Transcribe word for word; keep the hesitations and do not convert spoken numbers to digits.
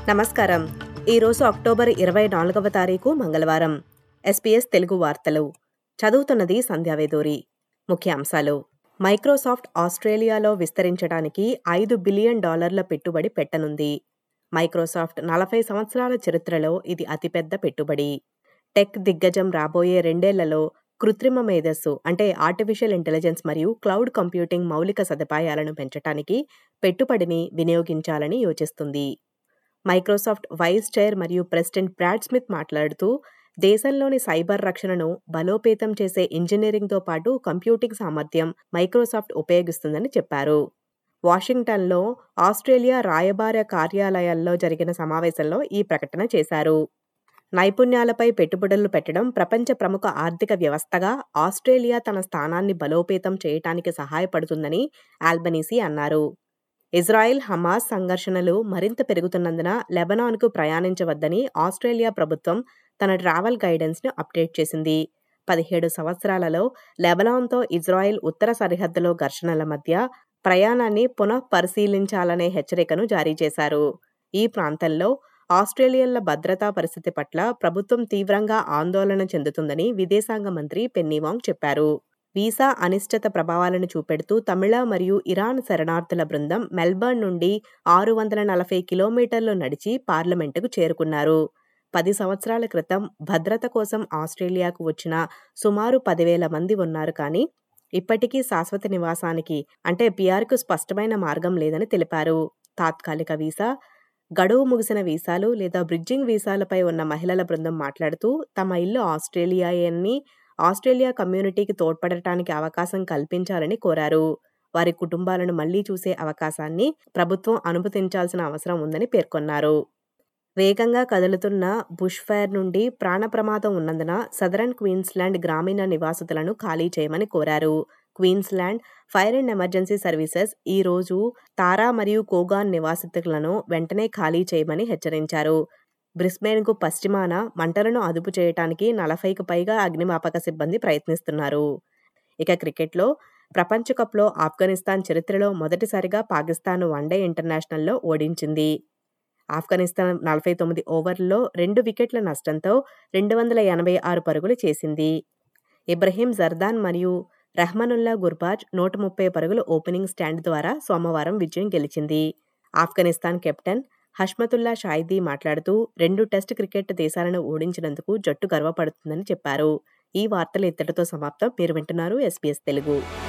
నమస్కారం. ఈరోజు అక్టోబర్ ఇరవై నాలుగవ తారీఖు మంగళవారం. ఎస్పీఎస్ తెలుగు వార్తలు చదువుతున్నది సంధ్యావేదూరి. ముఖ్యాంశాలు: మైక్రోసాఫ్ట్ ఆస్ట్రేలియాలో విస్తరించడానికి ఐదు బిలియన్ డాలర్ల పెట్టుబడి పెట్టనుంది. మైక్రోసాఫ్ట్ నలభై సంవత్సరాల చరిత్రలో ఇది అతిపెద్ద పెట్టుబడి. టెక్ దిగ్గజం రాబోయే రెండేళ్లలో కృత్రిమ మేధస్సు అంటే ఆర్టిఫిషియల్ ఇంటెలిజెన్స్ మరియు క్లౌడ్ కంప్యూటింగ్ మౌలిక సదుపాయాలను పెంచడానికి పెట్టుబడిని వినియోగించాలని యోచిస్తుంది. మైక్రోసాఫ్ట్ వైస్ చైర్ మరియు ప్రెసిడెంట్ బ్రాడ్ స్మిత్ మాట్లాడుతూ, దేశంలోని సైబర్ రక్షణను బలోపేతం చేసే ఇంజనీరింగ్తో పాటు కంప్యూటింగ్ సామర్థ్యం మైక్రోసాఫ్ట్ ఉపయోగిస్తుందని చెప్పారు. వాషింగ్టన్లో ఆస్ట్రేలియా రాయబార కార్యాలయాల్లో జరిగిన సమావేశంలో ఈ ప్రకటన చేశారు. నైపుణ్యాలపై పెట్టుబడులు పెట్టడం ప్రపంచ ప్రముఖ ఆర్థిక వ్యవస్థగా ఆస్ట్రేలియా తన స్థానాన్ని బలోపేతం చేయటానికి సహాయపడుతుందని ఆల్బనీసీ అన్నారు. ఇజ్రాయెల్ హమాస్ సంఘర్షణలు మరింత పెరుగుతున్నందున లెబనాన్కు ప్రయాణించవద్దని ఆస్ట్రేలియా ప్రభుత్వం తన ట్రావెల్ గైడెన్స్ను అప్డేట్ చేసింది. పదిహేడు సంవత్సరాలలో లెబనాన్తో ఇజ్రాయెల్ ఉత్తర సరిహద్దులో ఘర్షణల మధ్య ప్రయాణాన్ని పునః పరిశీలించాలనే హెచ్చరికను జారీ చేశారు. ఈ ప్రాంతంలో ఆస్ట్రేలియన్ల భద్రతా పరిస్థితి పట్ల ప్రభుత్వం తీవ్రంగా ఆందోళన చెందుతుందని విదేశాంగ మంత్రి పెన్నీ వాంగ్ చెప్పారు. వీసా అనిశ్చిత ప్రభావాలను చూపెడుతూ తమిళ మరియు ఇరాన్ శరణార్థుల బృందం మెల్బర్న్ నుండి ఆరు వందల నలభై కిలోమీటర్లు నడిచి పార్లమెంటుకు చేరుకున్నారు. పది సంవత్సరాల క్రితం భద్రత కోసం ఆస్ట్రేలియాకు వచ్చిన సుమారు పదివేల మంది ఉన్నారు. కానీ ఇప్పటికీ శాశ్వత నివాసానికి అంటే పిఆర్కు స్పష్టమైన మార్గం లేదని తెలిపారు. తాత్కాలిక వీసా, గడువు ముగిసిన వీసాలు లేదా బ్రిడ్జింగ్ వీసాలపై ఉన్న మహిళల బృందం మాట్లాడుతూ, తమ ఇల్లు ఆస్ట్రేలియాయన్ని ఆస్ట్రేలియా కమ్యూనిటీకి తోడ్పడటానికి అవకాశం కల్పించాలని కోరారు. వారి కుటుంబాలను మళ్లీ చూసే అవకాశాన్ని ప్రభుత్వం అనుమతించాల్సిన అవసరం ఉందని పేర్కొన్నారు. వేగంగా కదులుతున్న బుష్ ఫైర్ నుండి ప్రాణ ప్రమాదం ఉన్నందున సదరన్ క్వీన్స్లాండ్ గ్రామీణ నివాసితులను ఖాళీ చేయమని కోరారు. Queensland fire and emergency services ఈ రోజు తారా మరియు కోగాన్ నివాసితులను వెంటనే ఖాళీ చేయమని హెచ్చరించారు. బ్రిస్బేన్కు పశ్చిమాన మంటలను అదుపు చేయడానికి నలభైకి పైగా అగ్నిమాపక సిబ్బంది ప్రయత్నిస్తున్నారు. ఇక క్రికెట్లో ప్రపంచ కప్లో ఆఫ్ఘనిస్తాన్ చరిత్రలో మొదటిసారిగా పాకిస్తాన్ వన్డే ఇంటర్నేషనల్లో ఓడించింది. ఆఫ్ఘనిస్తాన్ నలభై తొమ్మిది ఓవర్లలో రెండు వికెట్ల నష్టంతో రెండు వందల ఎనభై ఆరు పరుగులు చేసింది. ఇబ్రహీం జర్దాన్ మరియు రెహ్మనుల్లా గుర్బాజ్ నూట ముప్పై పరుగుల ఓపెనింగ్ స్టాండ్ ద్వారా సోమవారం విజయం గెలిచింది. ఆఫ్ఘనిస్తాన్ కెప్టెన్ హష్మతుల్లా షాయిదీ మాట్లాడుతూ, రెండు టెస్ట్ క్రికెట్ దేశాలను ఓడించినందుకు జట్టు గర్వపడుతుందని చెప్పారు. ఈ వార్తలు ఇత్తడితో సమాప్తం. మీరు వింటున్నారు ఎస్పీఎస్ తెలుగు.